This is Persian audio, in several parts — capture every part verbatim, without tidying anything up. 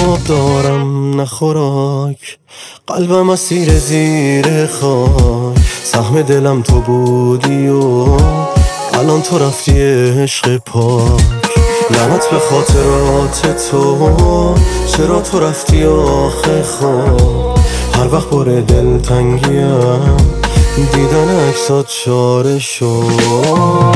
خواب دارم نه خوراک، قلبم اسیر زیر خاک. سهم دلم تو بودی و الان تو رفتی عشق پاک. لعنت به خاطرات تو، چرا تو رفتی آخه خواب. هر وقت بار دلتنگیم دیدن عکسات چاره شد.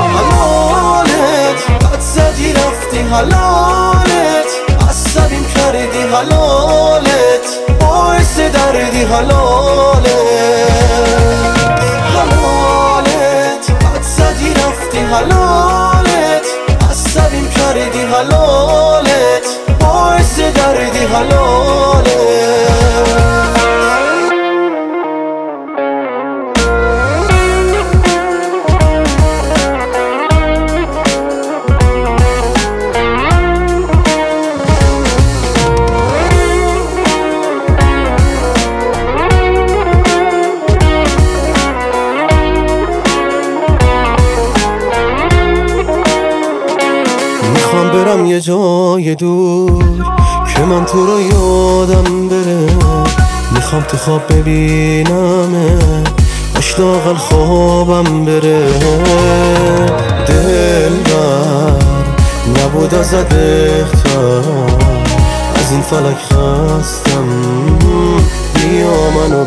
حلالت بد زدی رفتی، حلالت عصبیم کردی، حلالت باعث دردی، حلالت حلالت بد زدی رفتی، حلالت عصبیم کردی، حلالت باعث دردی، حلالت. میخوام برم یه جای دور که من تو رو یادم بره. میخوام تو خواب ببینمه، باش لااقل خوابم بره. دلبر نبود ازت بهتر، از این فلک خستم، بیا منو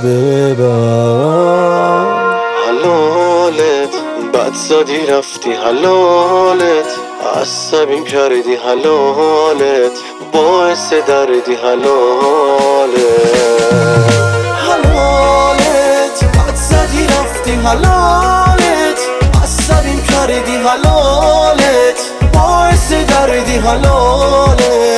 ببر. حلالت بد زدی رفتی، حلالت عصبیم کردی، حلالت باعث دردی، حلالت حلالت بد زدی رفتی، حلالت عصبیم کردی، حلالت باعث دردی، حلالت.